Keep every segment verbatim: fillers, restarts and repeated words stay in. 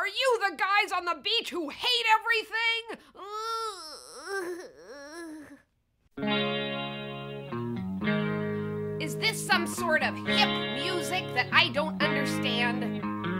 Are you the guys on the beach who hate everything? Is this some sort of hip music that I don't understand?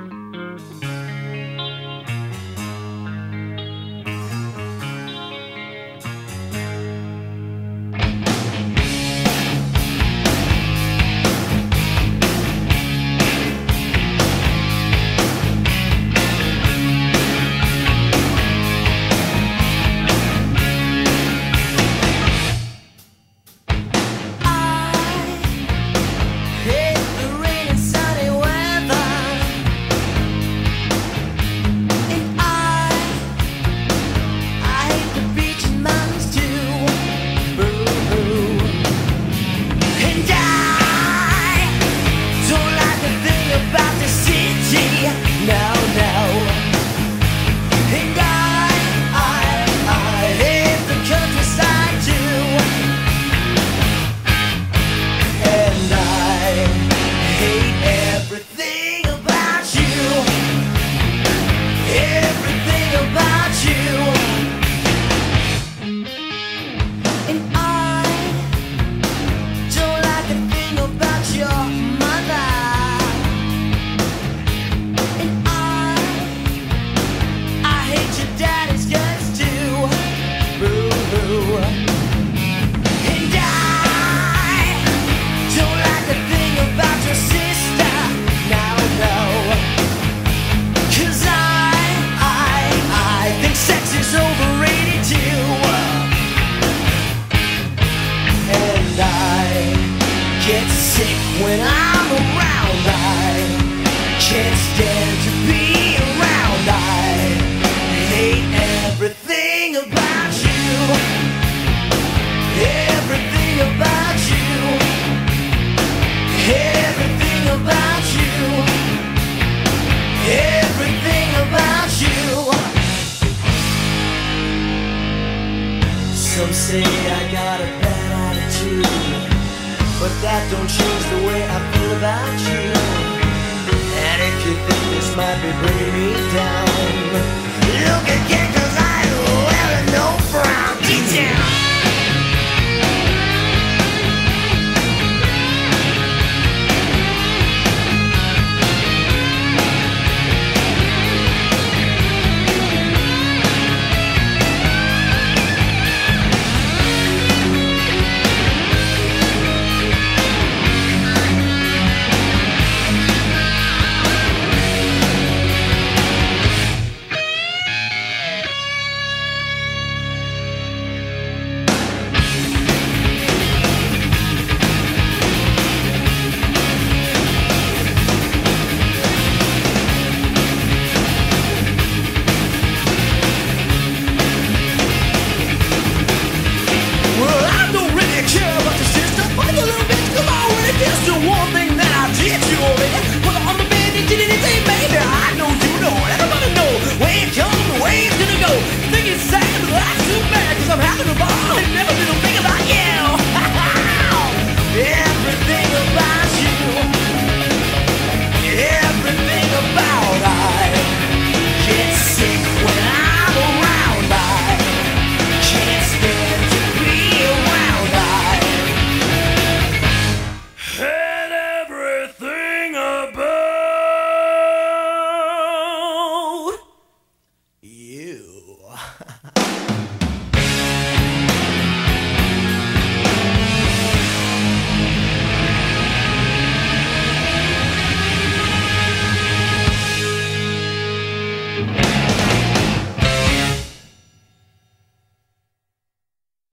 When I'm around, I can't stand to be around. I hate everything about you. Everything about you. Everything about you. Everything about you. Some say I got a bad attitude, but that don't change the way I feel about you. And if you think this might be bringing me down,